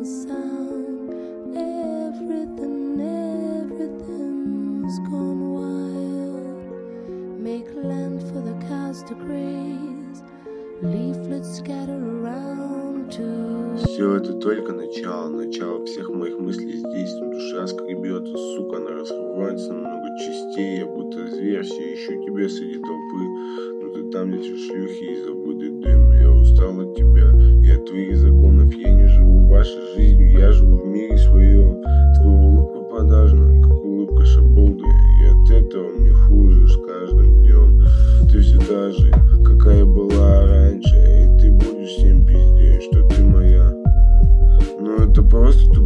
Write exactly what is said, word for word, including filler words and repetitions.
any sound. Everything, everything's gone wild. Make land for the cows to graze. Leaflets scatter around to... Все это только начало, начало всех моих мыслей здесь. Душа скребет, сука, она расплывается на много частей. Я будто зверь, все ищу тебя среди толпы. Но ты там, где все шлюхи и забытый дым. Я устал от тебя и от твоих законов. Я не живу вашей жизнью, я живу в мире своем. Твоя улыбка продажна, как улыбка шаболды. И от этого мне хуже с каждым днем. Ты все та же, какая была раньше. И ты будешь всем пиздеть, что ты моя. Но это просто